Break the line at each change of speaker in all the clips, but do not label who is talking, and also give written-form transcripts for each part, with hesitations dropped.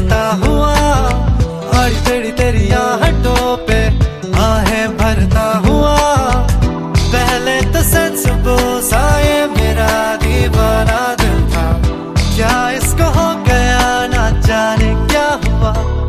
सोचता हुआ और तेरी तेरी आहटों पे आहें भरता हुआ। पहले तो सेंसिबल सा ये मेरा दीवाना दिल था, क्या इसको हो गया ना जाने क्या हुआ।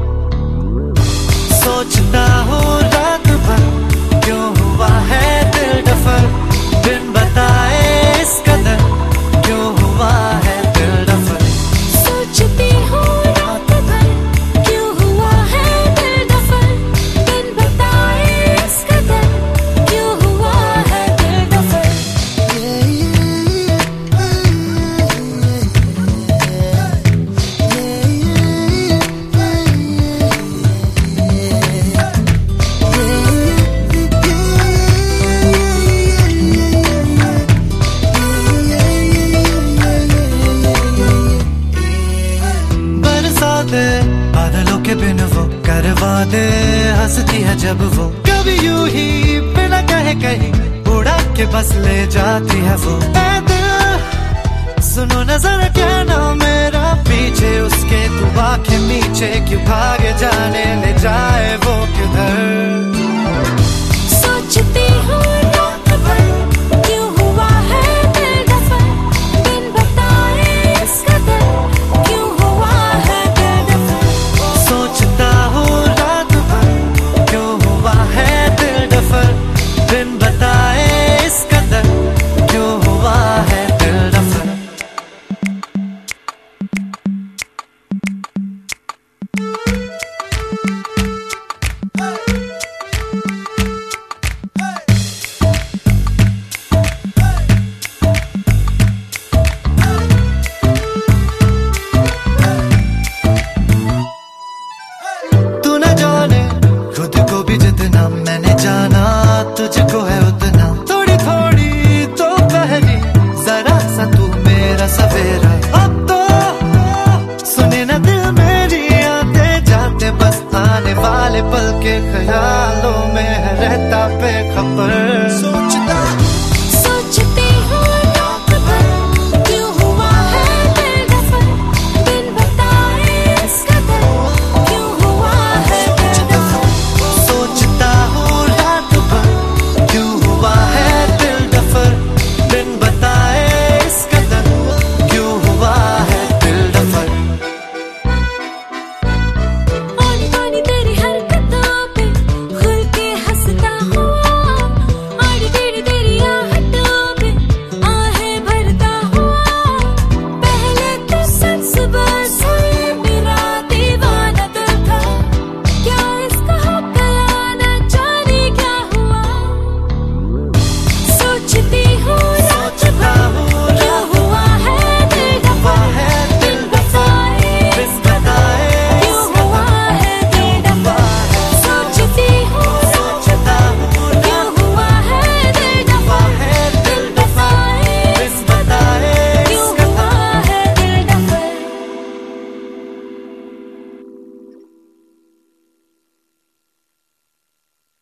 सोचता हूँ रात भर क्यों हुआ है दिल डफर, बिन बताए इस कदर क्यों हुआ है दिल डफर।
सोचती हूँ रात भर क्यों हुआ है दिल डफर, बिन बताए इस कदर क्यों हुआ है दिल डफर।
बादलों के बिन वो करवा दे, हंसती है जब वो कभी यूं ही बिना कहे कहीं उड़ा के बस ले जाती है वो। ऐ दिल सुनो नजर कहना मेरा पीछे उसके, तू आंखें नीचे क्यों भागे जाने ले जाए वो किधर।
सोचती हूँ